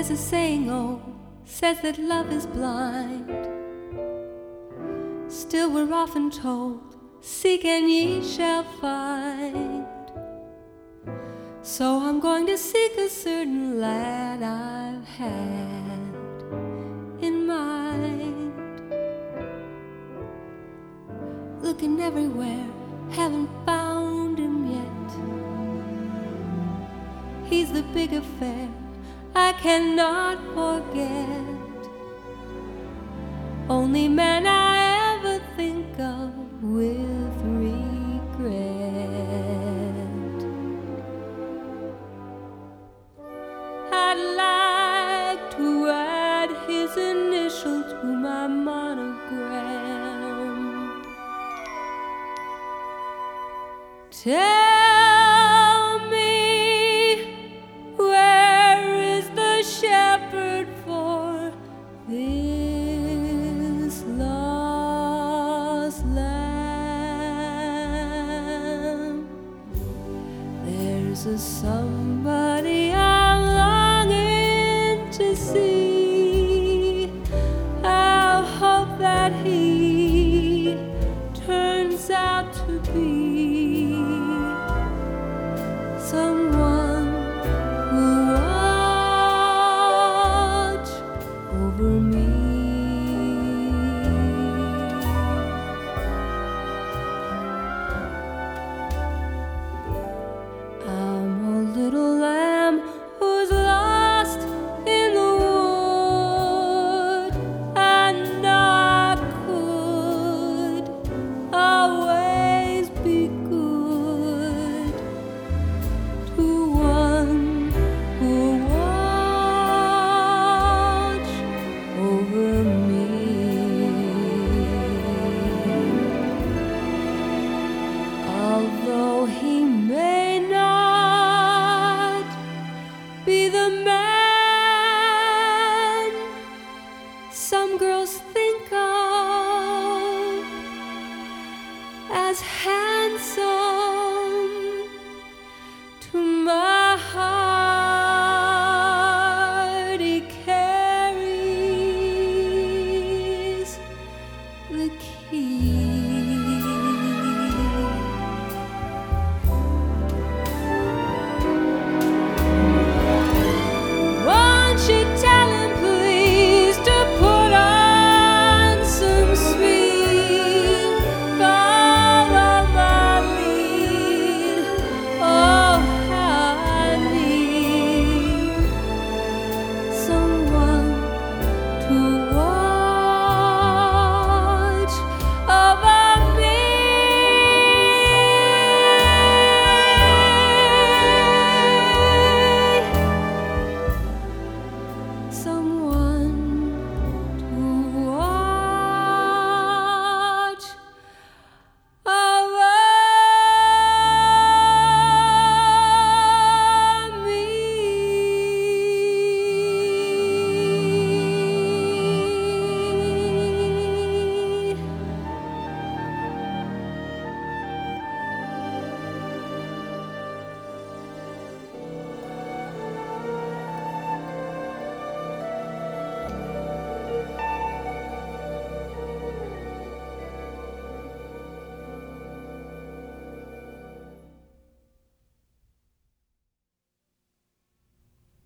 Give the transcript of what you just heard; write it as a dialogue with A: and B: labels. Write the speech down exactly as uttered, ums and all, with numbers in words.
A: There's a saying, oh, says that love is blind. Still we're often told, seek and ye shall find. So I'm going to seek a certain lad I've had in mind. Looking everywhere, haven't found him yet. He's the big affair I cannot forget. Only man I ever think of with regret. I'd like to add his initial to my monogram. Tell me, where is the shepherd for this lost lamb? There's a somebody I'm longing to see. I hope that he turns out to be someone who watch over me. I'm a little lamb who's lost in the wood. I know I could always be good to one who watch over me. Although he may not be the man some girls think of as handsome